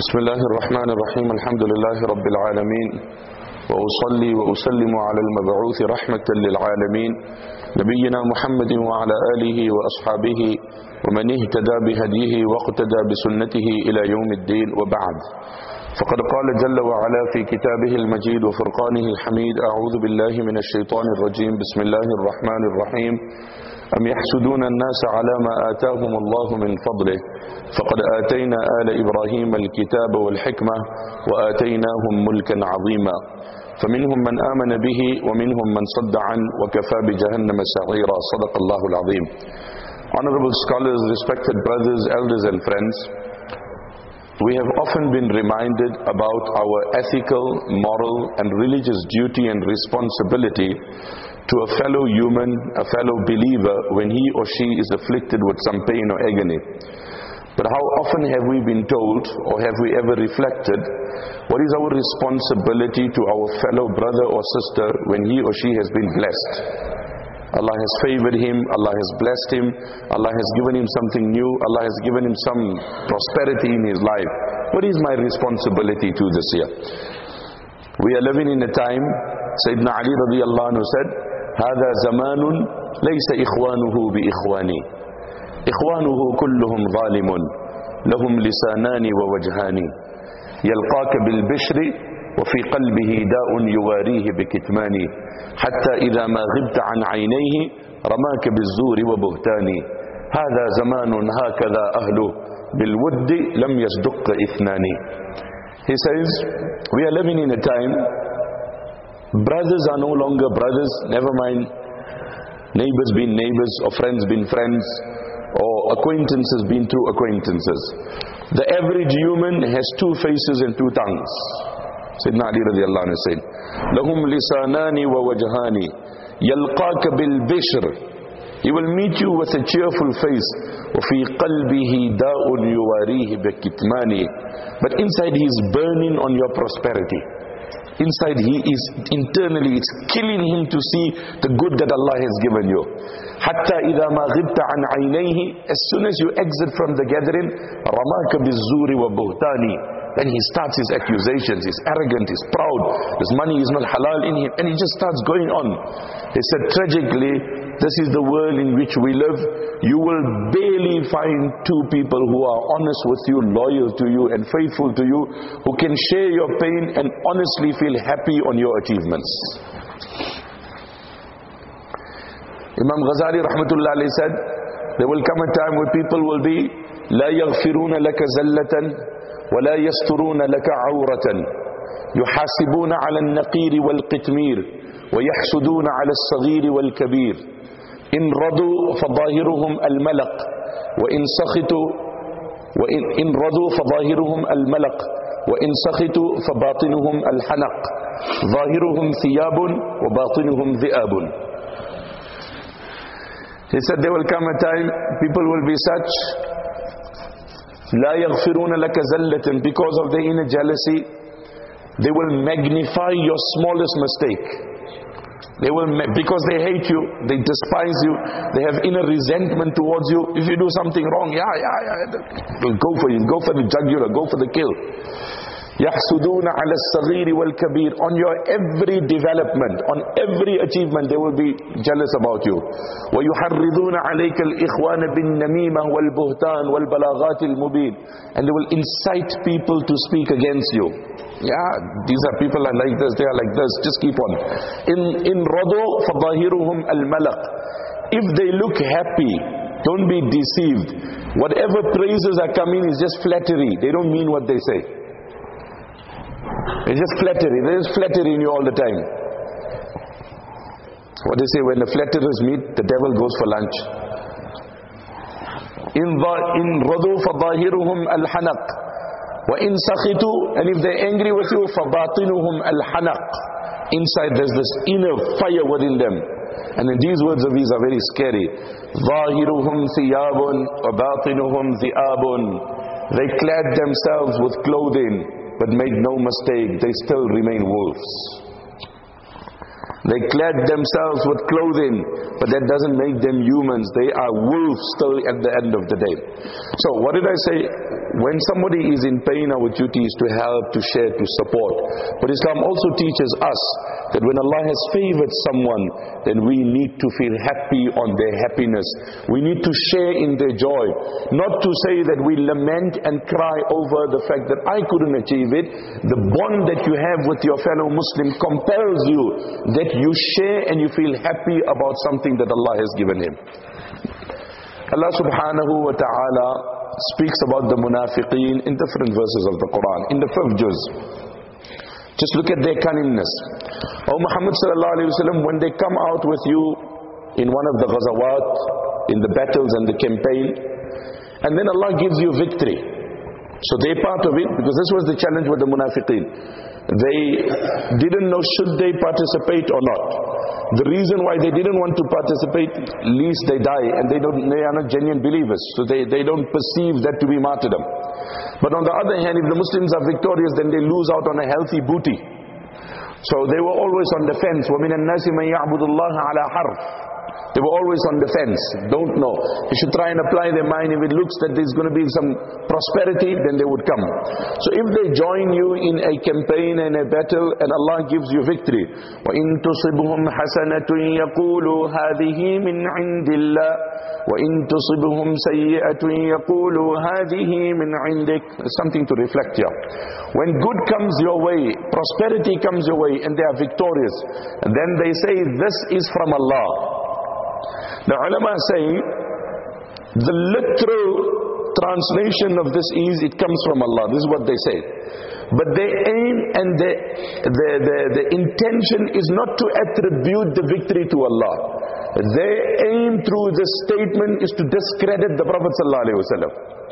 بسم الله الرحمن الرحيم. الحمد لله رب العالمين، وأصلي وأسلم على المبعوث رحمة للعالمين نبينا محمد وعلى آله وأصحابه ومن اهتدى بهديه واقتدى بسنته إلى يوم الدين، وبعد. فقد قال جل وعلا في كتابه المجيد وفرقانه الحميد: أعوذ بالله من الشيطان الرجيم، بسم الله الرحمن الرحيم. أم يحسدون الناس على ما آتاهم الله من فضله فقد آتينا آل إبراهيم الكتاب والحكمة وآتيناهم ملكا عظيما فمنهم من آمن به ومنهم من صد عنه وكفى بجهنم سعيرا. صدق الله العظيم. Honorable scholars, respected brothers, elders and friends, we have often been reminded about our ethical, moral and religious duty and responsibility to a fellow human, a fellow believer, when he or she is afflicted with some pain or agony. But how often have we been told, or have we ever reflected, what is our responsibility to our fellow brother or sister when he or she has been blessed? Allah has favored him, Allah has blessed him, Allah has given him something new, Allah has given him some prosperity in his life. What is my responsibility to this year? We are living in a time, Sayyidina Ali radiyallahu anhu said, هذا زمان ليس إخوانه بإخواني إخوانه كلهم ظالم لهم لسانان ووجهان يلقاك بالبشر وفي قلبه داء يواريه بكتمان حتى إذا ما غبت عن عينيه رماك بالزور وبهتان هذا زمان هكذا أهله بالود لم يصدق اثنان. He says, we are living in a time brothers are no longer brothers, never mind neighbors being neighbors or friends being friends or acquaintances being true acquaintances. The average human has two faces and two tongues. Sayyidina Ali radiyallahu anhu said, لَهُمْ لِسَانَانِ وَوَجْهَانِ يَلْقَاكَ بِالْبِشْرِ. He will meet you with a cheerful face. وَفِي قَلْبِهِ دَاءٌ يُوَارِيهِ بِكِتْمَانِ. But inside he is burning on your prosperity. Inside he is internally, it's killing him to see the good that Allah has given you. حَتَّى إِذَا مَا غِبْتَ عَنْ عَيْنَيْهِ. As soon as you exit from the gathering, رَمَاكَ بِالزُّورِ وَبُهْتَانِ. Then he starts his accusations, he's arrogant, he's proud, his money is not halal in him, and he just starts going on. He said, tragically, this is the world in which we live. You will barely find two people who are honest with you, loyal to you and faithful to you, who can share your pain and honestly feel happy on your achievements. Imam Ghazali rahmatullah alayhi said, there will come a time where people will be لا يغفرون لك زلة ولا يسترون لك عورة يحاسبون على النقير والقتمير ويحسدون على الصغير والكبير إن رضوا فظاهرهم الملق وإن سخطوا وإن رضوا فظاهرهم الملق وإن سخطوا فباطنهم الحنق ظاهرهم ثياب وباطنهم ذئاب. He said there will come a time people will be such لا يغفرون لك زلة, because of their inner jealousy they will magnify your smallest mistake. They will, because they hate you, they despise you, they have inner resentment towards you. If you do something wrong, they'll go for you, go for the jugular, go for the kill. يحسدون على الصغير والكبير. On your every development, on every achievement, they will be jealous about you. ويحرضون عليك الإخوان بالنميمة والبهتان والبلاغات المبين. And they will incite people to speak against you. These are people are like this, they are like this, just keep on. In رضوا فظاهرهم الملق. If they look happy, don't be deceived. Whatever praises are coming is just flattery. They don't mean what they say. It's just flattery. There is flattery in you all the time. What they say, when the flatterers meet, the devil goes for lunch. In radu fadahiruhum al-hanaq wa in sakhitu, and if they're angry with you, fabatinuhum al-hanaq. Inside there's this inner fire within them. And then these words of these are very scary. Zahiruhum thiyabun wa batinuhum thi'abun. They clad themselves with clothing, but make no mistake, they still remain wolves. They clad themselves with clothing, but that doesn't make them humans. They are wolves still at the end of the day. So what did I say? When somebody is in pain, our duty is to help, to share, to support. But Islam also teaches us that when Allah has favored someone, then we need to feel happy on their happiness. We need to share in their joy. Not to say that we lament and cry over the fact that I couldn't achieve it. The bond that you have with your fellow Muslim compels you that you share and you feel happy about something that Allah has given him. Allah subhanahu wa ta'ala speaks about the munafiqeen in different verses of the Quran. In the 5th juz, just look at their cunningness. O Muhammad sallallahu alayhi wa sallam, when they come out with you in one of the ghazawat, in the battles and the campaign, and then Allah gives you victory. So they're part of it, because this was the challenge with the munafiqeen. They didn't know should they participate or not. The reason why they didn't want to participate, least they die, and they are not genuine believers, so they don't perceive that to be martyrdom. But on the other hand, if the Muslims are victorious, then they lose out on a healthy booty. So they were always on the fence. وَمِنَ النَّاسِ مَنْ يَعْبُدُ اللَّهَ عَلَى حَرْفٍ. They were always on the fence, don't know. You should try and apply their mind. If it looks that there's going to be some prosperity, then they would come. So if they join you in a campaign and a battle, and Allah gives you victory, وَإِن تُصِبْهُمْ حَسَنَةٌ يَقُولُوا هَذِهِ مِنْ عِنْدِ اللَّهِ وَإِن تُصِبْهُمْ سَيِّئَةٌ يَقُولُوا هَذِهِ مِنْ عِنْدِكَ. Something to reflect here. When good comes your way, prosperity comes your way, and they are victorious, and then they say, this is from Allah. The ulama say, the literal translation of this is, it comes from Allah. This is what they say. But their aim and the intention is not to attribute the victory to Allah. Their aim through this statement is to discredit the Prophet ﷺ.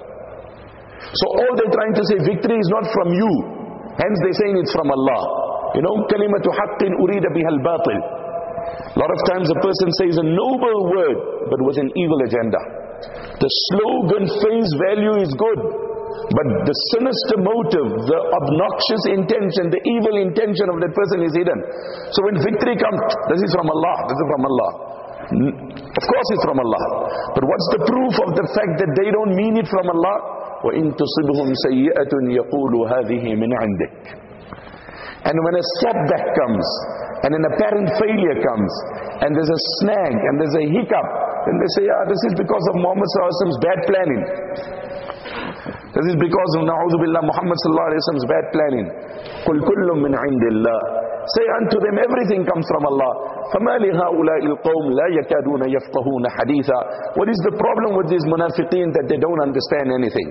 So all they're trying to say, victory is not from you. Hence they're saying it's from Allah. You know, kalimatu haqqin urida biha al-batil. A lot of times a person says a noble word, but with an evil agenda. The slogan face value is good, but the sinister motive, the obnoxious intention, the evil intention of that person is hidden. So when victory comes, this is from Allah, this is from Allah. Of course it's from Allah. But what's the proof of the fact that they don't mean it from Allah? وَإِن تُصِبْهُمْ سَيِّئَةٌ يَقُولُوا هَذِهِ مِنْ عِنْدِكَ. And when a setback comes, and an apparent failure comes, and there's a snag, and there's a hiccup, then they say, this is because of Muhammad sallallahu alaihi wasallam's bad planning. This is because of, na'udhu billah, Muhammad sallallahu alaihi wasallam's bad planning. قُلْ كُلٌّ مِّنْ عِنْدِ اللَّهِ. Say unto them, everything comes from Allah. فَمَا لِهَؤُلَاءِ الْقَوْمِ لَا يَكَادُونَ يَفْقَهُونَ حَدِيثًا. What is the problem with these munafiqeen? That they don't understand anything.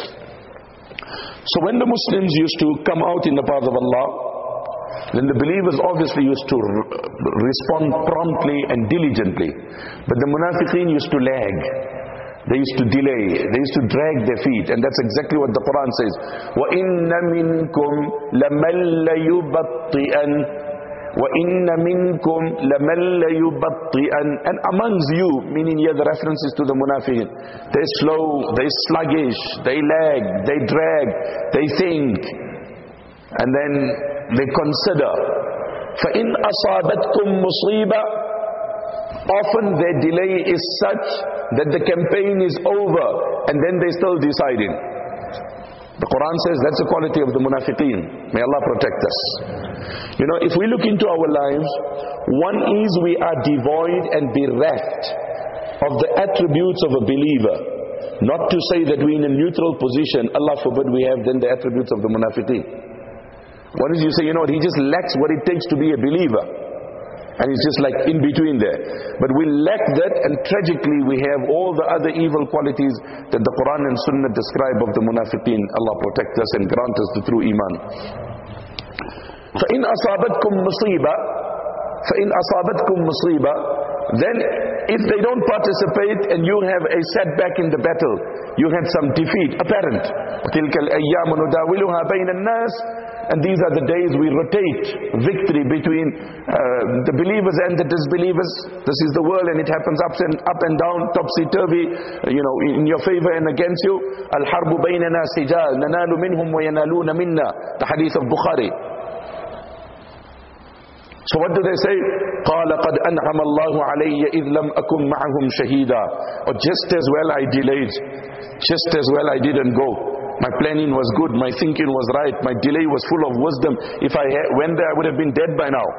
So when the Muslims used to come out in the path of Allah, then the believers obviously used to respond promptly and diligently. But the munafiqeen used to lag. They used to delay. They used to drag their feet. And that's exactly what the Quran says. وَإِنَّ مِنْكُمْ لَمَنْ لَيُبَطِّئًا وَإِنَّ مِنْكُمْ لَمَنْ لَيُبَطِّئًا. And amongst you, meaning here the references to the munafiqeen, they're slow, they're sluggish, they lag, they drag, they think. And then they consider. فَإِنْ أَصَابَتْكُمْ مُصِيبَةٌ. Often their delay is such that the campaign is over and then they're still deciding. The Quran says that's the quality of the munafiqeen. May Allah protect us. You know, if we look into our lives, one is we are devoid and bereft of the attributes of a believer. Not to say that we're in a neutral position, Allah forbid we have then the attributes of the munafiqeen. One is you say, you know what, he just lacks what it takes to be a believer. And he's just like in between there. But we lack that, and tragically we have all the other evil qualities that the Quran and Sunnah describe of the munafiqeen. Allah protect us and grant us the true iman. فَإِنْ أَصَابَتْكُمْ مُصِيبَةٌ. Then if they don't participate and you have a setback in the battle, you have some defeat apparent. تِلْكَ الْأَيَّامُ نُدَاوِلُهَا بَيْنَ النَّاسِ. And these are the days we rotate victory between the believers and the disbelievers. This is the world, and it happens up and down, topsy-turvy, you know, in your favor and against you. Al-harbu baynana sijal, nanalu minhum wa yanaluna minna. The hadith of Bukhari. So what do they say? قَالَ قَدْ أَنْعَمَ اللَّهُ عَلَيَّ إِذْ لَمْ أَكُمْ مَعَهُمْ شَهِيدًا. Or just as well I delayed, just as well I didn't go. My planning was good, my thinking was right, my delay was full of wisdom. If I went there, I would have been dead by now.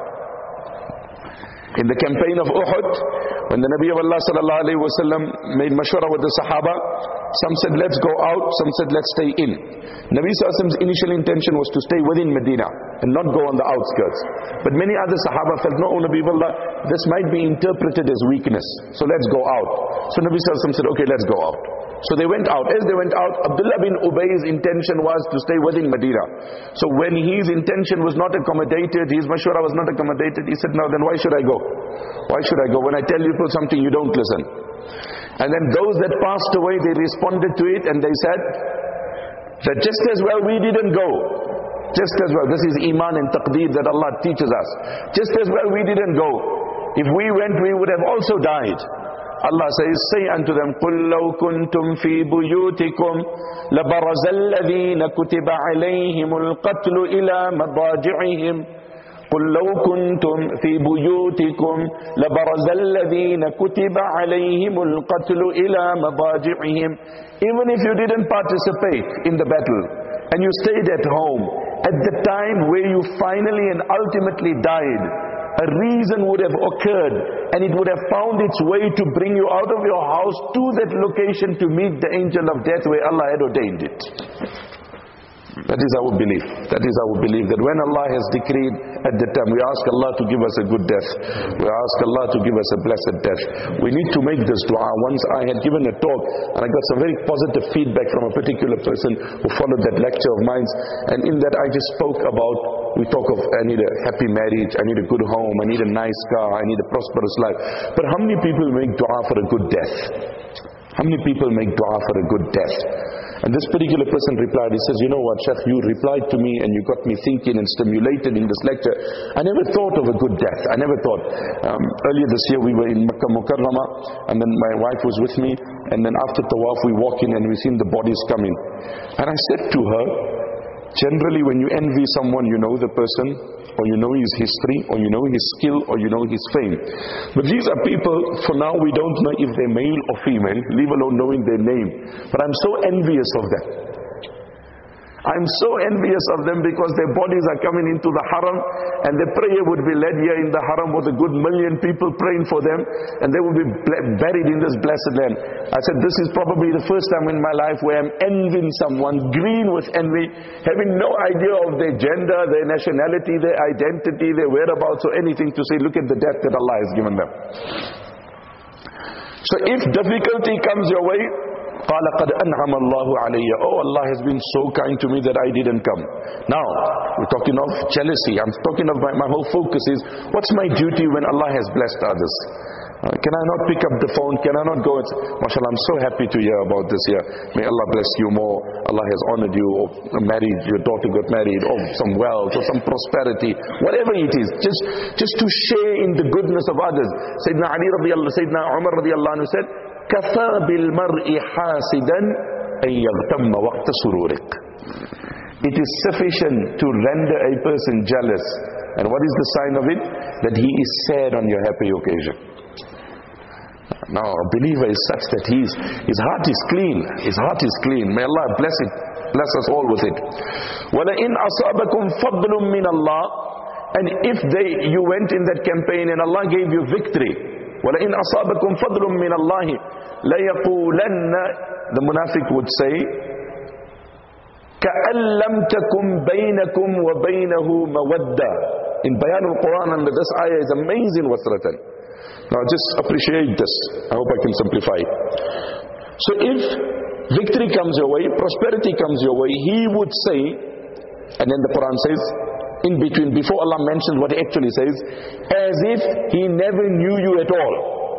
In the campaign of Uhud, when the Nabi of Allah sallallahu alayhi wa sallam made mashwara with the Sahaba, some said let's go out, some said let's stay in. Nabi sallallahu alayhi wa sallam's initial intention was to stay within Medina and not go on the outskirts. But many other Sahaba felt, no, Nabi of Allah, this might be interpreted as weakness, so let's go out. So Nabi sallallahu alayhi wa sallam said, okay, let's go out. So they went out. As they went out, Abdullah bin Ubay's intention was to stay within Medina. So when his intention was not accommodated, his mashwara was not accommodated, he said, now then why should I go? Why should I go? When I tell you something, you don't listen. And then those that passed away, they responded to it and they said that just as well we didn't go. Just as well. This is iman and taqdeer that Allah teaches us. Just as well we didn't go. If we went, we would have also died. Allah says, say unto them, قُلْ لَوْ كُنْتُمْ فِي بُيُوتِكُمْ لَبَرَزَ الَّذِينَ كُتِبَ عَلَيْهِمُ الْقَتْلُ إِلَى مَضَاجِعِهِمْ قُلْ لَوْ كُنْتُمْ فِي بُيُوتِكُمْ لَبَرَزَ الَّذِينَ كُتِبَ عَلَيْهِمُ الْقَتْلُ إِلَى مَضَاجِعِهِمْ. Even if you didn't participate in the battle and you stayed at home, at the time where you finally and ultimately died, a reason would have occurred and it would have found its way to bring you out of your house to that location to meet the angel of death where Allah had ordained it. That is our belief. That is our belief, that when Allah has decreed at the time, we ask Allah to give us a good death. We ask Allah to give us a blessed death. We need to make this dua. Once I had given a talk and I got some very positive feedback from a particular person who followed that lecture of mine, and in that I just spoke about, we talk of I need a happy marriage, I need a good home, I need a nice car, I need a prosperous life. But how many people make dua for a good death? How many people make dua for a good death? And this particular person replied, he says, you know what, Sheikh, you replied to me and you got me thinking and stimulated in this lecture. I never thought of a good death. I never thought. Earlier this year we were in Makkah Mukarramah, and then my wife was with me, and then after Tawaf we walk in and we seen the bodies coming. And I said to her, generally when you envy someone, you know the person, or you know his history, or you know his skill, or you know his fame. But these are people, for now we don't know if they're male or female, leave alone knowing their name. But I'm so envious of them. I'm so envious of them because their bodies are coming into the haram, and the prayer would be led here in the haram with a good million people praying for them, and they will be buried in this blessed land. I said, this is probably the first time in my life where I'm envying someone, green with envy, having no idea of their gender, their nationality, their identity, their whereabouts or anything, to say, look at the death that Allah has given them. So if difficulty comes your way, قَالَ قَدْ أَنْعَمَ اللَّهُ عَلَيَّ. Oh, Allah has been so kind to me that I didn't come. Now, we're talking of jealousy. I'm talking of my whole focus is, what's my duty when Allah has blessed others? Can I not pick up the phone? Can I not go and say, MashaAllah, I'm so happy to hear about this here. May Allah bless you more. Allah has honored you, or married, your daughter got married, or some wealth, or some prosperity, whatever it is. Just to share in the goodness of others. Sayyidina Ali radiallahu, Sayyidina Umar radiallahu anhu said, كَفَى بِالْمَرْءِ حَاسِدًا أَنْ يَغْتَمَّ وَقْتَ سُرُورِكَ. It is sufficient to render a person jealous. And what is the sign of it? That he is sad on your happy occasion. Now, a believer is such that his heart is clean. His heart is clean. May Allah bless it. Bless us all with it. وَلَئِنْ أَصَابَكُمْ فَضْلٌ مِّنَ اللَّهِ. And if you went in that campaign and Allah gave you victory, وَلَئِنْ أَصَابَكُمْ فَضْلٌ مِّنَ اللَّهِ لَيَقُولَنَّ, the munafiq would say, كَأَن لَّمْ تَكُمْ بَيْنَكُمْ وَبَيْنَهُ مَوَدَّةٌ. In Bayan al-Quran, under this ayah is amazing what's written. Now just appreciate this. I hope I can simplify. So if victory comes your way, prosperity comes your way, he would say, and then the Quran says, in between, before Allah mentions what he actually says, as if he never knew you at all.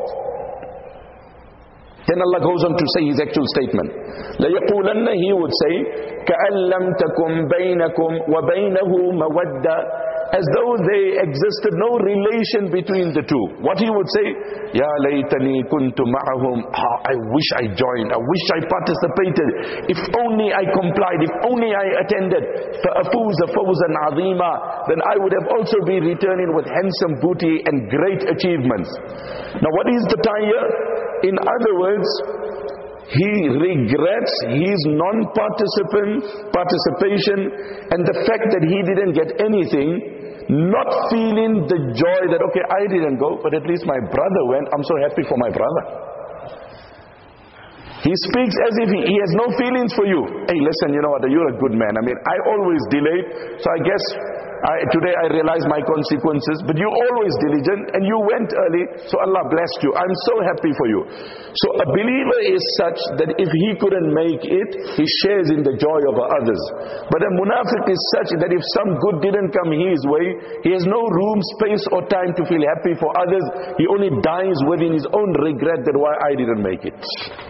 Then Allah goes on to say his actual statement. لَيَقُولَنَّ, he would say, كَأَن لَّمْ تَكُمْ بَيْنَكُمْ وَبَيْنَهُ مَوَدَّةٌ. as though there existed no relation between the two. What he would say, Ya laytani kuntu ma'ahum, I wish I joined, I wish I participated, if only I complied, if only I attended, فَأَفُوزَ فَوْزًا عَظِيمًا, then I would have also been returning with handsome booty and great achievements. Now what is the tayya? In other words, he regrets his non-participation and the fact that he didn't get anything, not feeling the joy that, okay, I didn't go, but at least my brother went, I'm so happy for my brother. He speaks as if he has no feelings for you. Hey, listen, you know what, you're a good man. I mean, I always delayed, so I guess today I realize my consequences, but you always diligent and you went early, so Allah blessed you. I'm so happy for you. So a believer is such that if he couldn't make it, he shares in the joy of others. But a munafiq is such that if some good didn't come his way, he has no room, space or time to feel happy for others. He only dies within his own regret that why I didn't make it.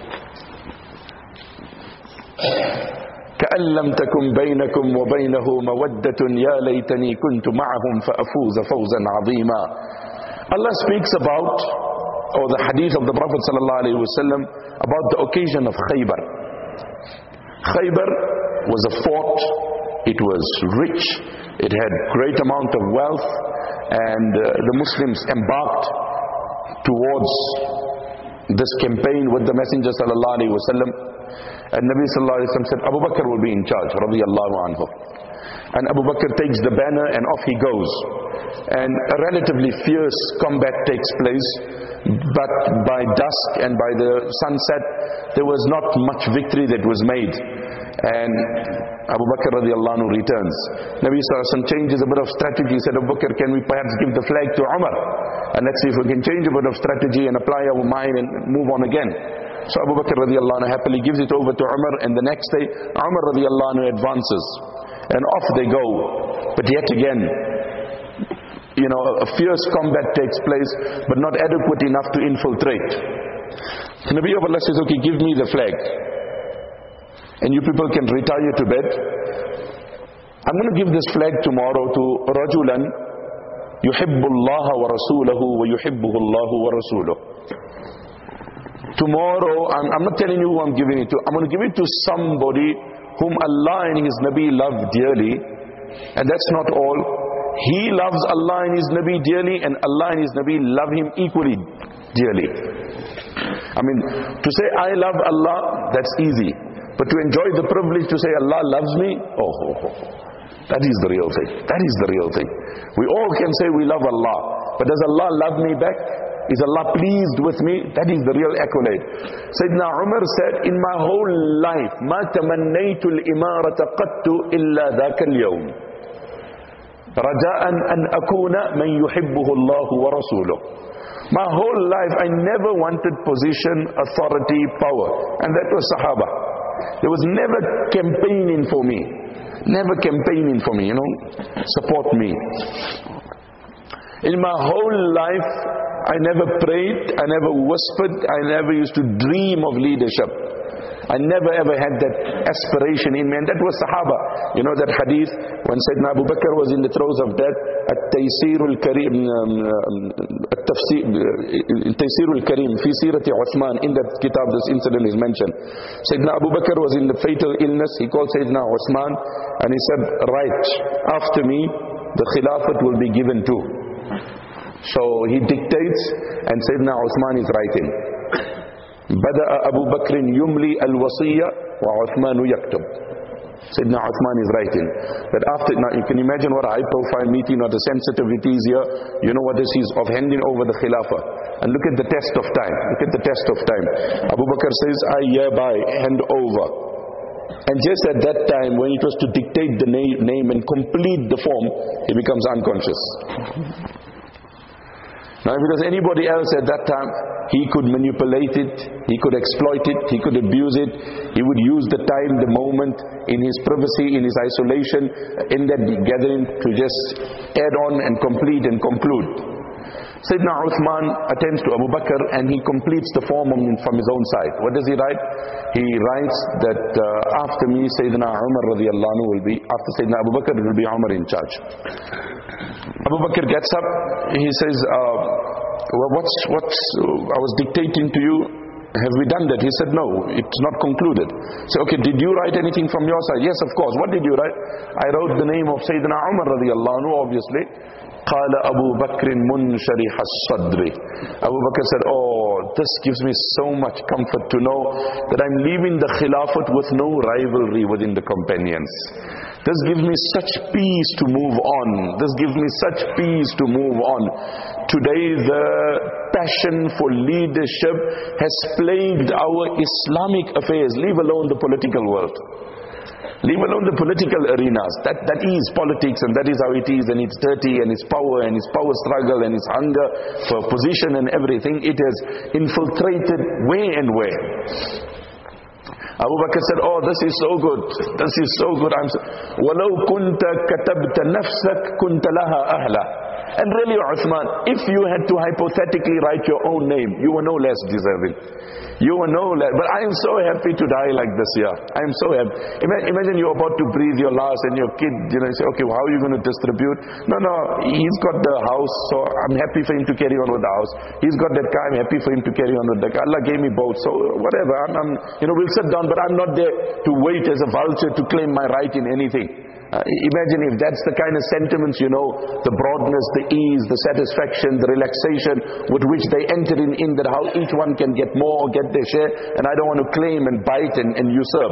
كأن لم تكن بينكم وبينه مودة يا ليتني كنت معهم فأفوز فوزا عظيما. Allah speaks about, or the hadith of the Prophet ﷺ, about the occasion of Khaybar. Khaybar was a fort, it was rich, it had great amount of wealth, and the Muslims embarked towards this campaign with the Messenger ﷺ. And Nabi sallallahu alayhi wa sallam said, Abu Bakr will be in charge, radiyallahu anhu. And Abu Bakr takes the banner and off he goes. And a relatively fierce combat takes place, but by dusk and by the sunset, there was not much victory that was made. And Abu Bakr radiyallahu anhu returns. Nabi sallallahu alayhi wa sallam changes a bit of strategy. He said, Abu Bakr, can we perhaps give the flag to Umar? And let's see if we can change a bit of strategy and apply our mind and move on again. So Abu Bakr radiyallahu anhu happily gives it over to Umar, and the next day Umar radiyallahu anhu advances and off they go. But yet again, you know, a fierce combat takes place, but not adequate enough to infiltrate. The Nabi of Allah says, okay, give me the flag and you people can retire to bed. I'm going to give this flag tomorrow to Rajulan yuhibbu Allah wa rasuluhu wa yuhibbuhu Allah wa rasuluhu. Tomorrow, I'm not telling you who I'm giving it to. I'm going to give it to somebody whom Allah and His Nabi love dearly. And that's not all. He loves Allah and His Nabi dearly, and Allah and His Nabi love him equally dearly. I mean, to say I love Allah, that's easy. But to enjoy the privilege to say Allah loves me, that is the real thing. That is the real thing. We all can say we love Allah, but does Allah love me back? Is Allah pleased with me? That is the real accolade. Sayyidina Umar said, in my whole life, مَا تَمَنَّيْتُ الْإِمَارَةَ قَدْتُ إِلَّا ذَاكَ الْيَوْمِ رَجَاءً أَنْ أَكُونَ مَنْ يُحِبُّهُ اللَّهُ وَرَسُولُهُ. My whole life, I never wanted position, authority, power. And that was Sahaba. There was never campaigning for me. Never campaigning for me, you know. Support me. In my whole life, I never prayed, I never whispered, I never used to dream of leadership. I never ever had that aspiration in me, and that was Sahaba. You know that hadith when Sayyidina Abu Bakr was in the throes of death, At-Taysir al-Karim, Taysir al-Karim fi Sirati Uthman, in that kitab this incident is mentioned. Sayyidina Abu Bakr was in the fatal illness. He called Sayyidina Uthman and he said, right, after me the Khilafat will be given to. So he dictates and Sayyidina Uthman is writing. بدأ أبو بكر يملي الوصية وعثمان يكتب. Sayyidina Uthman is writing that after, now you can imagine what a high profile meeting or the sensitive it is here. You know what this is, of handing over the Khilafah. And look at the test of time. Look at the test of time. Abu Bakr says, I hereby hand over. And just at that time, when it was to dictate the name and complete the form, he becomes unconscious. Now if it was anybody else at that time, he could manipulate it, he could exploit it, he could abuse it, he would use the time, the moment, in his privacy, in his isolation, in that gathering to just add on and complete and conclude. Sayyidina Uthman attends to Abu Bakr and he completes the form from his own side. What does he write? He writes that after me, Sayyidina Umar radiallahu anhu will be, after Sayyidina Abu Bakr, it will be Umar in charge. Abu Bakr gets up, he says, well, I was dictating to you, have we done that? He said, no, it's not concluded. So, okay, did you write anything from your side? Yes, of course. What did you write? I wrote the name of Sayyidina Umar radiallahu anhu, obviously. قال أبو بكر منشرح الصدر. Abu Bakr said, oh, this gives me so much comfort to know that I'm leaving the Khilafat with no rivalry within the companions. This gives me such peace to move on. This gives me such peace to move on. Today the passion for leadership has plagued our Islamic affairs, leave alone the political world. Leave alone the political arenas. That is politics, and that is how it is, and it's dirty, and it's power struggle, and it's hunger for position and everything. It has infiltrated where and where. Abu Bakr said, oh, this is so good. This is so good. وَلَوْ كُنْتَ كَتَبْتَ نَفْسَكَ كُنْتَ لَهَا أَهْلًا. And really, Uthman, if you had to hypothetically write your own name, you were no less deserving. You were no less. But I am so happy to die like this here. I am so happy. Imagine you're about to breathe your last and your kid, say, okay, well, how are you going to distribute? No, he's got the house, so I'm happy for him to carry on with the house. He's got that car, I'm happy for him to carry on with the car. Allah gave me both, so whatever. We'll sit down, but I'm not there to wait as a vulture to claim my right in anything. Imagine if that's the kind of sentiments, the broadness, the ease, the satisfaction, the relaxation with which they enter in that how each one can get more, get their share, and I don't want to claim and bite and usurp.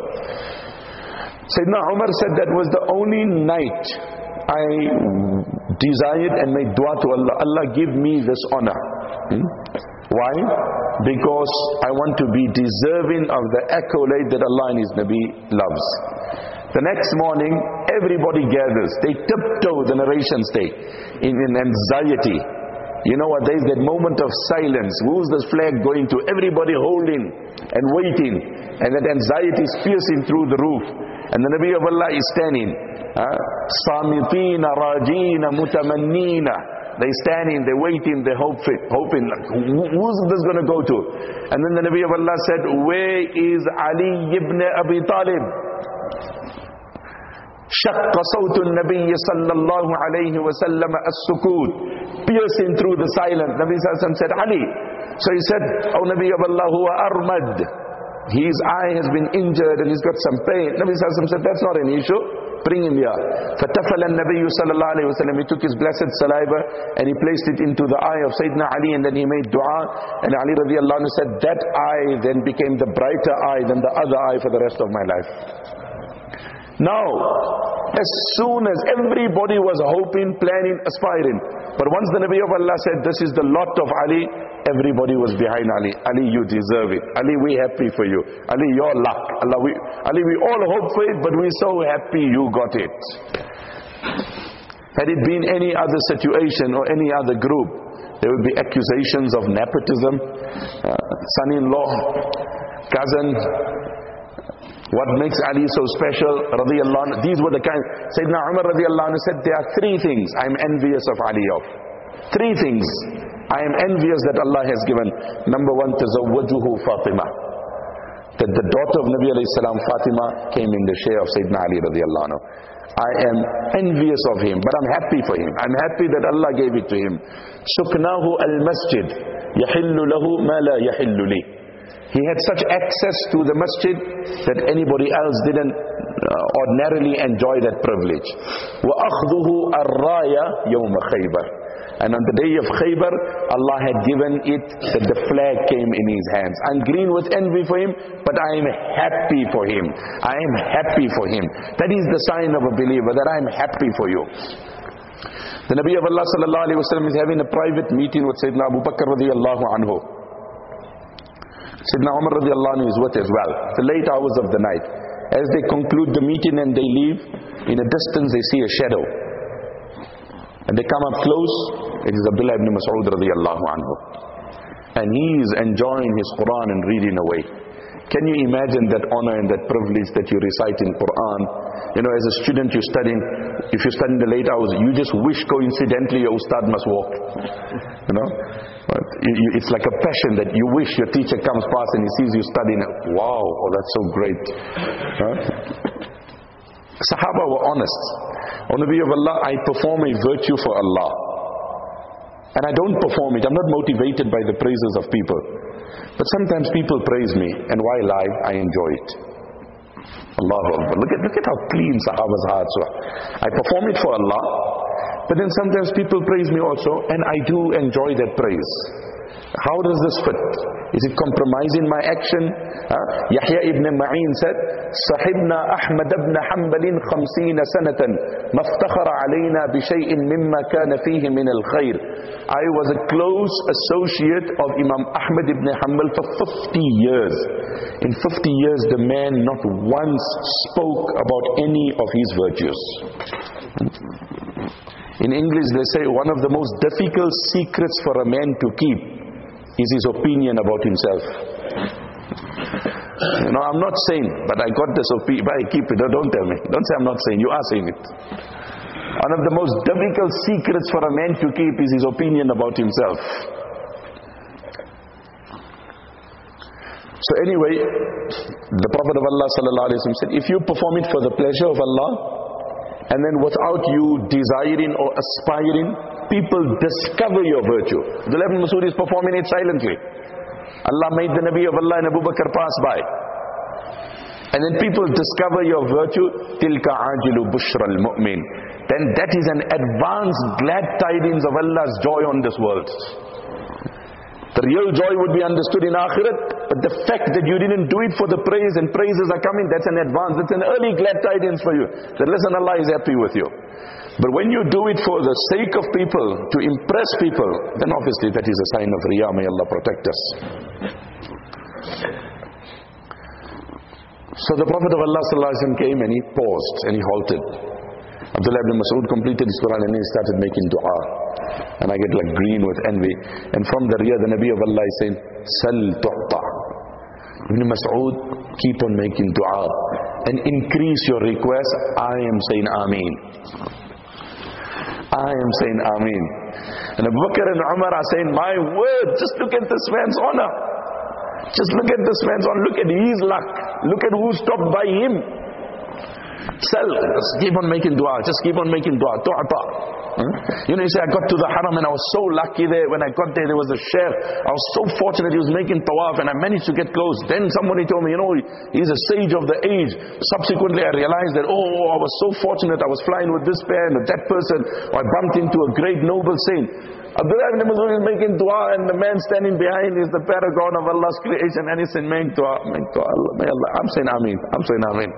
Sayyidina Umar said that was the only night I desired and made dua to Allah, Allah give me this honor. Why? Because I want to be deserving of the accolade that Allah and His Nabi loves. The next morning, everybody gathers. They tiptoe, the narrations say, in anxiety. You know what? There is that moment of silence. Who's this flag going to? Everybody holding and waiting. And that anxiety is piercing through the roof. And the Nabi of Allah is standing. Samitina, Rajina, Mutamannina. They're standing, they're waiting, they're hoping. Who's this going to go to? And then the Nabi of Allah said, where is Ali ibn Abi Talib? شق صوت النبي صلى الله عليه وسلم السكوت, piercing through the silence. Nabi Sallallahu said, Ali. So he said, O Nabi of Allah, huwa armad. His eye has been injured and he's got some pain. Nabi Sallallahu said, that's not an issue. Bring him here. فَتَفَلَ النَّبِيُّ صلى الله عليه وسلم. He took his blessed saliva and he placed it into the eye of Sayyidina Ali, and then he made dua. And Ali radiallahu anhu said, that eye then became the brighter eye than the other eye for the rest of my life. Now, as soon as everybody was hoping, planning, aspiring, but once the Nabi of Allah said, this is the lot of Ali, everybody was behind Ali. Ali, you deserve it. Ali, we happy for you. Ali, your luck. Ali, we all hope for it, but we're so happy you got it. Had it been any other situation or any other group, there would be accusations of nepotism, son-in-law, cousin. What makes Ali so special, radiyallahu anhu? These were the kind. Sayyidina Umar radiyallahu anhu said, there are three things I am envious of Ali of. Three things I am envious that Allah has given. Number one, tazawwajuhu Fatima. That the daughter of Nabi alayhi salam, Fatima, came in the share of Sayyidina Ali radiyallahu anhu. I am envious of him, but I'm happy for him. I'm happy that Allah gave it to him. Suknahu al-masjid, yahillu lahu ma la yahillu li. He had such access to the masjid that anybody else didn't ordinarily enjoy that privilege. وَأَخْذُهُ الرَّايَ يَوْمَ خَيْبَرٍ. And on the day of Khaybar, Allah had given it that the flag came in his hands. I'm green with envy for him, but I am happy for him. I am happy for him. That is the sign of a believer, that I am happy for you. The Nabi of Allah sallallahu alayhi wa sallam is having a private meeting with Sayyidina Abu Bakr radiyallahu anhu. Sayyidina Umar radiallahu anhu is with as well. The late hours of the night. As they conclude the meeting and they leave, in a distance they see a shadow. And they come up close, it is Abdullah ibn Mas'ud radiallahu anhu. And he is enjoying his Quran and reading away. Can you imagine that honor and that privilege that you recite in Quran? You know, as a student you're studying, if you're studying the late hours, you just wish coincidentally your ustad must walk. You know? But it's like a passion that you wish your teacher comes past and he sees you studying. Wow, oh, that's so great. Huh? Sahaba were honest. O Nabi of Allah, I perform a virtue for Allah. And I don't perform it. I'm not motivated by the praises of people. But sometimes people praise me, and why lie? I enjoy it. Allahu Akbar. Look at how clean Sahaba's hearts were. I perform it for Allah, but then sometimes people praise me also, and I do enjoy that praise. How does this fit? Is it compromising my action? Yahya ibn Ma'in said, Sahibna Ahmad ibn Hanbalin 50 sanatan, maftakhara alayna bi shay'in mimma kana fihi min al-khair. I was a close associate of Imam Ahmad ibn Hanbal for 50 years. In 50 years, the man not once spoke about any of his virtues. In English they say one of the most difficult secrets for a man to keep is his opinion about himself. You know, I'm not saying, but I got this opinion, but I keep it. Don't tell me. Don't say I'm not saying. You are saying it. One of the most difficult secrets for a man to keep is his opinion about himself. So anyway, the Prophet of Allah sallallahu alaihi wasallam said, if you perform it for the pleasure of Allah, and then without you desiring or aspiring, people discover your virtue. Abdullah ibn Mas'ud is performing it silently. Allah made the Nabi of Allah and Abu Bakr pass by. And then people discover your virtue. Tilka ajilu bushra al-mu'min. Then that is an advanced glad tidings of Allah's joy on this world. The real joy would be understood in Akhirat, but the fact that you didn't do it for the praise and praises are coming, that's an advance, that's an early glad tidings for you. That listen, Allah is happy with you. But when you do it for the sake of people, to impress people, then obviously that is a sign of Riyah. May Allah protect us. So the Prophet of Allah sallallahu alaihi wasallam came and he paused and he halted. Abdullah ibn Mas'ud completed his Quran and he started making dua. And I get like green with envy. And from the Riyah, the Nabi of Allah is saying, Sal tu'ta. Ibn Mas'ud, keep on making dua. And increase your request. I am saying Ameen. I am saying Ameen. And Abu Bakr and Umar are saying, my word, just look at this man's honor. Just look at this man's honor. Look at his luck. Look at who stopped by him. Just keep on making dua. Just keep on making dua. Tu'ata. You know, you say, I got to the haram and I was so lucky there. When I got there was a sheikh. I was so fortunate he was making tawaf and I managed to get close. Then somebody told me, you know, he's a sage of the age. Subsequently I realized that, I was so fortunate. I was flying with this pair and with that person. I bumped into a great noble saint. Abdullah ibn Mas'ud is making dua and the man standing behind is the paragon of Allah's creation and he's saying, make dua, make dua. May Allah. I'm saying Ameen. I'm saying Ameen.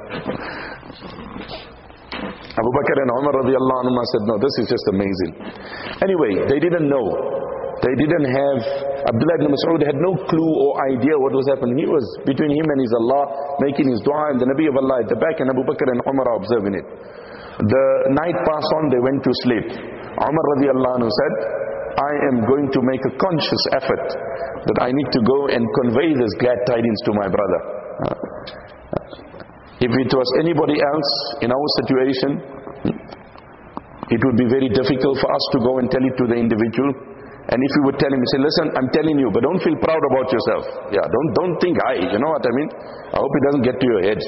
Abu Bakr and Umar radiallahu anhu said, no, this is just amazing. Anyway, they didn't know. They didn't have, Abdullah ibn Mas'ud had no clue or idea what was happening. He was between him and his Allah, making his dua, and the Nabi of Allah at the back, and Abu Bakr and Umar are observing it. The night passed on, they went to sleep. Umar radiallahu anhu said, I am going to make a conscious effort that I need to go and convey this glad tidings to my brother. If it was anybody else in our situation, it would be very difficult for us to go and tell it to the individual. And if we would tell him, say, listen, I'm telling you, but don't feel proud about yourself. Yeah, don't think I, you know what I mean? I hope it doesn't get to your head.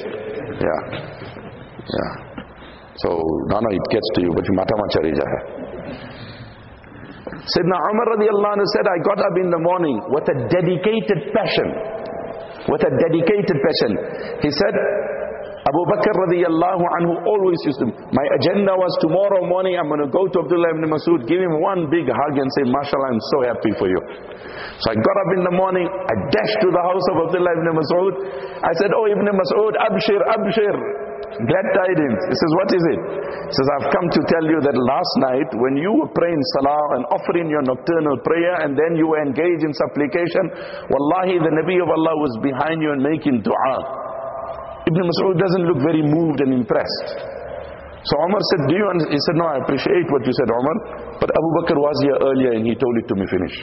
Yeah. So, no, it gets to you, but you mata machari jahe. Sayyidina Umar radiallahu anhu said, I got up in the morning with a dedicated passion. With a dedicated passion. He said, Abu Bakr radiallahu anhu always used to, my agenda was tomorrow morning I'm going to go to Abdullah ibn Mas'ud, give him one big hug and say, MashaAllah, I'm so happy for you. So I got up in the morning, I dashed to the house of Abdullah ibn Mas'ud. I said, oh Ibn Mas'ud, abshir, abshir. Glad tidings. He says, what is it? He says, I've come to tell you that last night when you were praying salah and offering your nocturnal prayer and then you were engaged in supplication, wallahi the Nabi of Allah was behind you and making dua. Ibn Mas'ud doesn't look very moved and impressed. So Umar said, do you understand? He said, no, I appreciate what you said, Umar, but Abu Bakr was here earlier and he told it to me, finish.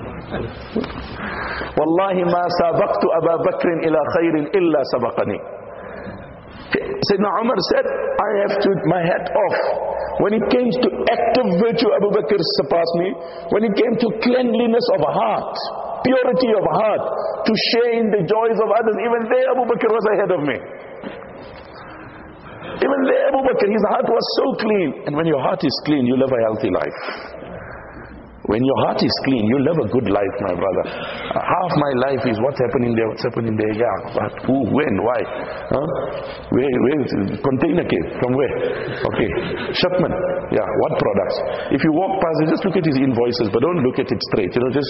Wallahi ma sabaqtu Abu Bakr ila khairin illa sabaqani. Sayyidina Umar said, I have to my hat off. When it came to active virtue, Abu Bakr surpassed me. When it came to cleanliness of heart, purity of heart, to share in the joys of others, even there Abu Bakr was ahead of me. Even there Abu Bakr, his heart was so clean. And when your heart is clean, you live a healthy life. When your heart is clean, you live a good life, my brother. Half my life is what's happening there, yeah, what, who, when, why, where container came, from where, okay, shipment, yeah, what products. If you walk past it, just look at his invoices, but don't look at it straight, just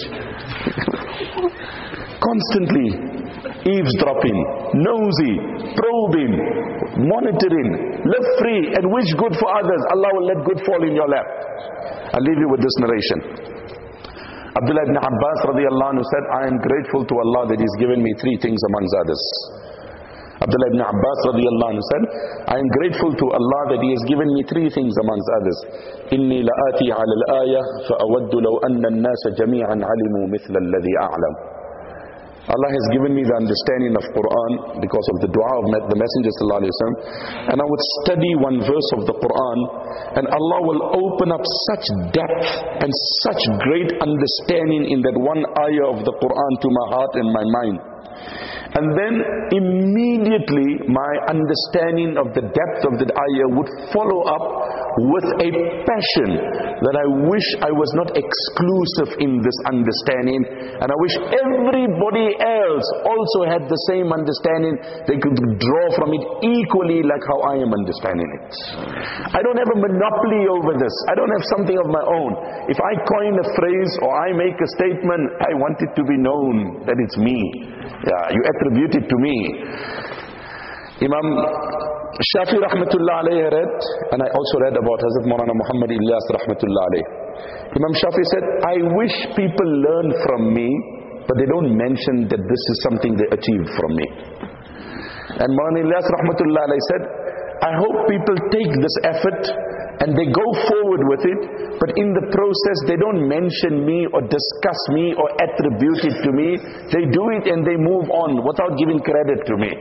constantly eavesdropping, nosy, probing, monitoring, live free and wish good for others. Allah will let good fall in your lap. I'll leave you with this narration. Abdullah ibn Abbas radiyallahu anhu said, I am grateful to Allah that He's given me three things amongst others. Abdullah ibn Abbas radiyallahu anhu said, I am grateful to Allah that He has given me three things amongst others. Inni la'ati ala al-ayah fa'awaddu law anna an-nasa jami'an alimu mithla alladhi a'lam. Allah has given me the understanding of Quran because of the dua of the Messenger sallallahu alaihi wasallam, and I would study one verse of the Quran and Allah will open up such depth and such great understanding in that one ayah of the Quran to my heart and my mind. And then immediately my understanding of the depth of that ayah would follow up with a passion that I wish I was not exclusive in this understanding, and I wish everybody else also had the same understanding. They could draw from it equally like how I am understanding it. I don't have a monopoly over this. I don't have something of my own. If I coin a phrase or I make a statement, I want it to be known that it's me. Yeah, you attribute it to me. Imam Shafi rahmatullah alayhi read, and I also read about Hazrat Maulana Muhammad Ilyas rahmatullah alayhi. Imam Shafi said, I wish people learn from me, but they don't mention that this is something they achieved from me. And Maulana Ilyas rahmatullah alayhi said, I hope people take this effort and they go forward with it, but in the process they don't mention me or discuss me or attribute it to me. They do it and they move on without giving credit to me.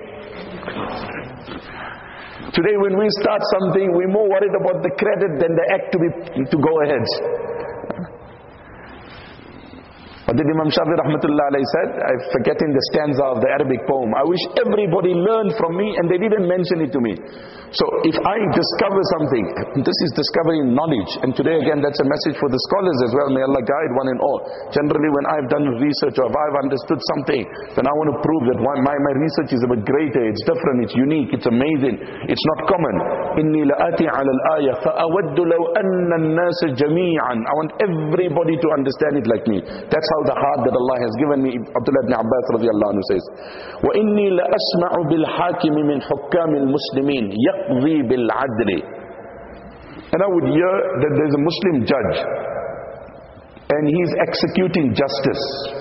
Today when we start something, we're more worried about the credit than the act to go ahead. What did Imam Shafi rahmatullah alayhi said? I'm forgetting the stanza of the Arabic poem. I wish everybody learned from me and they didn't mention it to me. So if I discover something, this is discovering knowledge. And today again, that's a message for the scholars as well. May Allah guide one and all. Generally when I've done research or if I've understood something, then I want to prove that my research is a bit greater, it's different, it's unique, it's amazing, it's not common. Inni la'ati ala al-ayah fa'awaddu law anna an-nasa jami'an. I want everybody to understand it like me. That's how the heart that Allah has given me. Abdullah ibn Abbas radiyallahu anhu says, وَإِنِّي لَأَسْمَعُ بِالْحَاكِمِ مِنْ حُكَّامِ الْمُسْلِمِينَ يَقْضِي بِالْعَدْلِ. And I would hear that there's a Muslim judge and he's executing justice.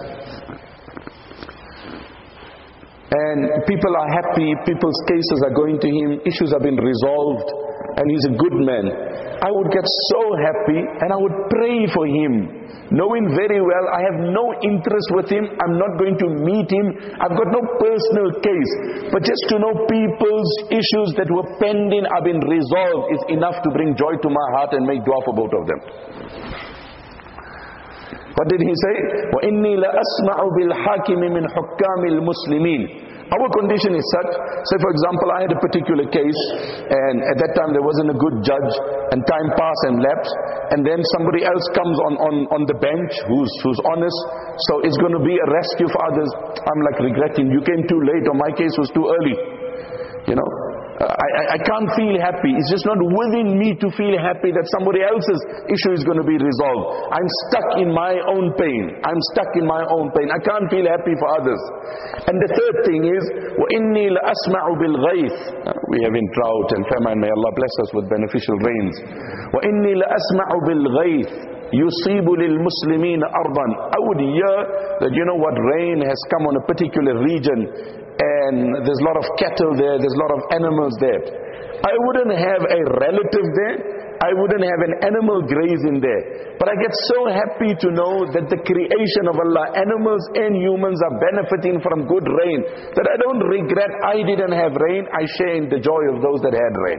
And people are happy, people's cases are going to him, issues have been resolved, and he's a good man. I would get so happy and I would pray for him, knowing very well I have no interest with him, I'm not going to meet him, I've got no personal case, but just to know people's issues that were pending have been resolved is enough to bring joy to my heart and make dua for both of them. What did he say? وَإِنِّي لَأَسْمَعُ بِالْحَاكِمِ مِنْ حُكَّامِ الْمُسْلِمِينَ. Our condition is such, say for example I had a particular case and at that time there wasn't a good judge and time passed and lapsed, and then somebody else comes on the bench who's honest, so it's going to be a rescue for others. I'm like regretting, you came too late or my case was too early. You know, I can't feel happy. It's just not within me to feel happy that somebody else's issue is going to be resolved. I'm stuck in my own pain. I'm stuck in my own pain. I can't feel happy for others. And the third thing is, وَإِنِّي لَأَسْمَعُ بِالْغَيْثِ. We have in drought and famine. May Allah bless us with beneficial rains. وَإِنِّي لَأَسْمَعُ بِالْغَيْثِ يُصِيبُ لِلْمُسْلِمِينَ أَرْضًا. I would hear that, you know what, rain has come on a particular region and there's a lot of cattle there, there's a lot of animals there. I wouldn't have a relative there. I wouldn't have an animal grazing there. But I get so happy to know that the creation of Allah, animals and humans are benefiting from good rain, that I don't regret I didn't have rain. I share in the joy of those that had rain.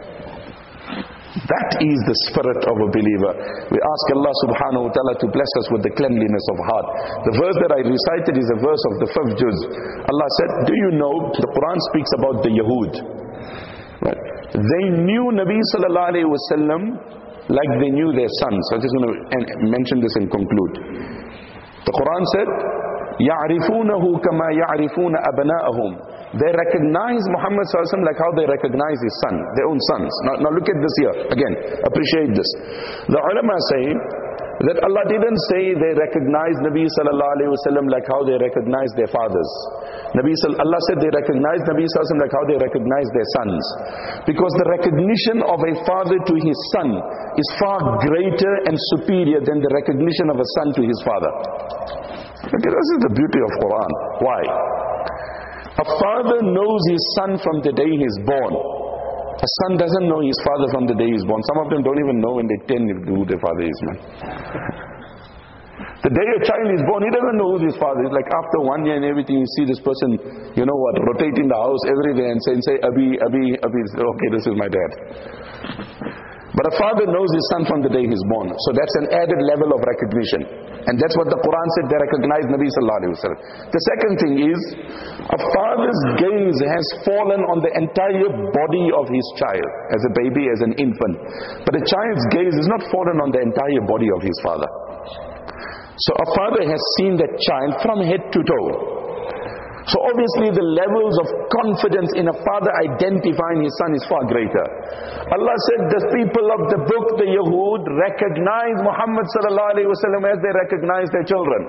That is the spirit of a believer. We ask Allah subhanahu wa ta'ala to bless us with the cleanliness of heart. The verse that I recited is a verse of the 5th juz. Allah said, do you know, the Quran speaks about the Yahud. Right? They knew Nabi sallallahu alayhi wa sallam like they knew their sons. So I'm just going to mention this and conclude. The Quran said, يَعْرِفُونَهُ كَمَا يَعْرِفُونَ أَبْنَاءَهُم. They recognize Muhammad sallallahu alaihi wasallam like how they recognize his son, their own sons. Now look at this here. Again, appreciate this. The ulama say that Allah didn't say they recognize Nabi sallallahu alaihi wasallam like how they recognize their fathers. Allah said they recognize Nabi sallallahu alaihi wasallam like how they recognize their sons. Because the recognition of a father to his son is far greater and superior than the recognition of a son to his father. Okay, this is the beauty of Quran. Why? A father knows his son from the day he's born. A son doesn't know his father from the day he's born. Some of them don't even know when they're 10 who their father is, man. The day a child is born, he doesn't know who his father is. Like after 1 year and everything, you see this person, you know what, rotating the house every day and say, Abi, okay, this is my dad. But a father knows his son from the day he's born. So that's an added level of recognition. And that's what the Quran said, they recognize Nabi sallallahu alayhi wa sallam. The second thing is, a father's gaze has fallen on the entire body of his child, as a baby, as an infant. But a child's gaze is not fallen on the entire body of his father. So a father has seen that child from head to toe. So obviously the levels of confidence in a father identifying his son is far greater. Allah said the people of the book, the Yahud, recognize Muhammad sallallahu alaihi wasallam as they recognize their children.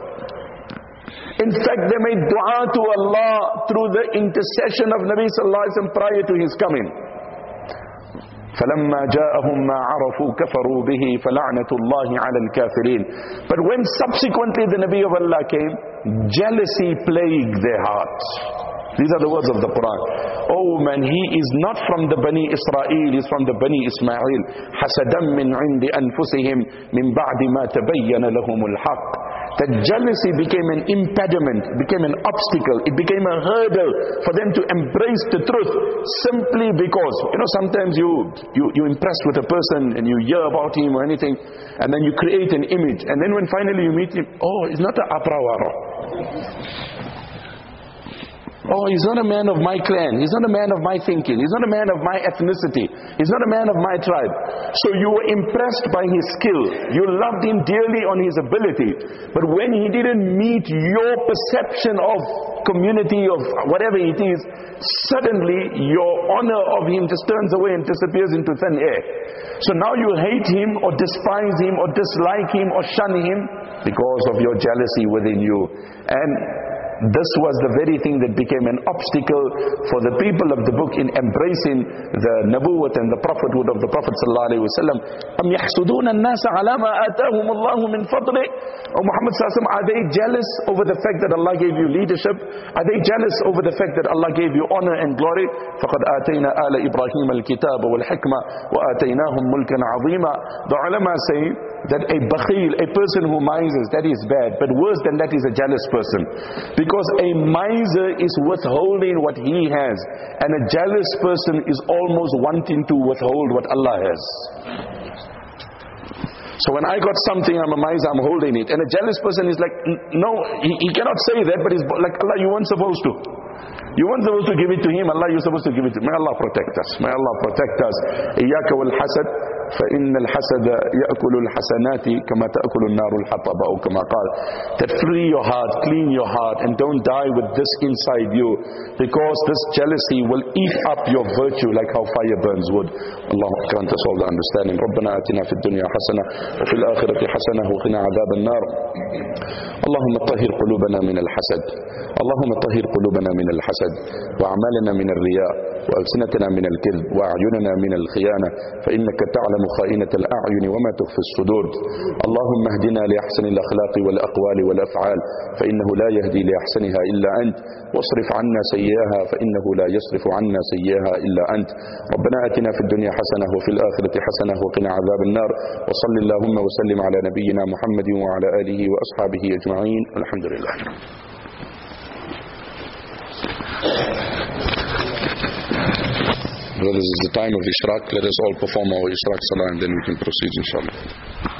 In fact, they made dua to Allah through the intercession of Nabi sallallahu alaihi wasallam prior to his coming. فَلَمَّا جَاءَهُمْ مَا عَرَفُوا كَفَرُوا بِهِ فَلَعْنَةُ اللَّهِ عَلَى الْكَافِرِينَ. But when subsequently the Nabi of Allah came, jealousy plagued their hearts. These are the words of the Quran. Oh man, he is not from the Bani Israel, he is from the Bani Ismail. حَسَدًا مِّنْ عِنْدِ أَنفُسِهِمْ مِنْ بَعْدِ مَا تَبَيَّنَ لَهُمُ الْحَقِّ. That jealousy became an impediment, became an obstacle, it became a hurdle for them to embrace the truth, simply because, you know, sometimes you impress with a person and you hear about him or anything, and then you create an image, and then when finally you meet him, oh, he's not an Aprawaro. Oh, he's not a man of my clan. He's not a man of my thinking. He's not a man of my ethnicity. He's not a man of my tribe. So you were impressed by his skill. You loved him dearly on his ability. But when he didn't meet your perception of community, of whatever it is, suddenly your honor of him just turns away and disappears into thin air. So now you hate him or despise him or dislike him or shun him because of your jealousy within you. And this was the very thing that became an obstacle for the people of the book in embracing the nabuwwat and the prophethood of the Prophet sallallahu alaihi wasallam. Am yahsuduna an-nasa ala ma atahum Allah min fadli? Oh Muhammad sallallahu alaihi wasallam, are they jealous over the fact that Allah gave you leadership? Are they jealous over the fact that Allah gave you honor and glory? فَقَدْ آتَيْنَا آلَ إِبْرَاهِيمَ الْكِتَابَ وَالْحِكْمَةَ وَآتَيْنَاهُمْ مُلْكًا عَظِيمًا. The ulama say that a bakhil, a person who mises, that is bad. But worse than that is a jealous person. Because a miser is withholding what he has, and a jealous person is almost wanting to withhold what Allah has. So when I got something, I'm a miser, I'm holding it. And a jealous person is like, no, he cannot say that, but he's like, Allah, you weren't supposed to. You weren't supposed to give it to him, Allah, you're supposed to give it to him. May Allah protect us. May Allah protect us. إِيَّاكَ وَالْحَسَدِ فَإِنَّ الْحَسَدَ يَأْكُلُ الْحَسَنَاتِ كَمَا تَأْكُلُ النَّارُ الْحَطَبَ أو كما قال. That free your heart, clean your heart, and don't die with this inside you, because this jealousy will eat up your virtue like how fire burns wood. Allah grant us all the understanding. ربنا آتنا في الدنيا حسنة وفي الآخرة حسنة وقنا عذاب النار. اللهم طهر قلوبنا من الحسد. اللهم طهر قلوبنا من الحسد وأعمالنا من الرياء وألسنتنا من الكذب وأعيننا من الخيانة، فإنك تعلم تعلم خائنة الأعين وما تخفي الصدور. اللهم اهدنا لأحسن الأخلاق والأقوال والأفعال فإنه لا يهدي لأحسنها إلا أنت، واصرف عنا سيئها فإنه لا يصرف عنا سيئها إلا أنت. ربنا آتنا في الدنيا حسنة وفي الآخرة حسنة وقنا عذاب النار. وصل اللهم وسلم على نبينا محمد وعلى آله وأصحابه أجمعين. الحمد لله. Well, this is the time of Ishraq. Let us all perform our Ishraq Salah and then we can proceed inshallah.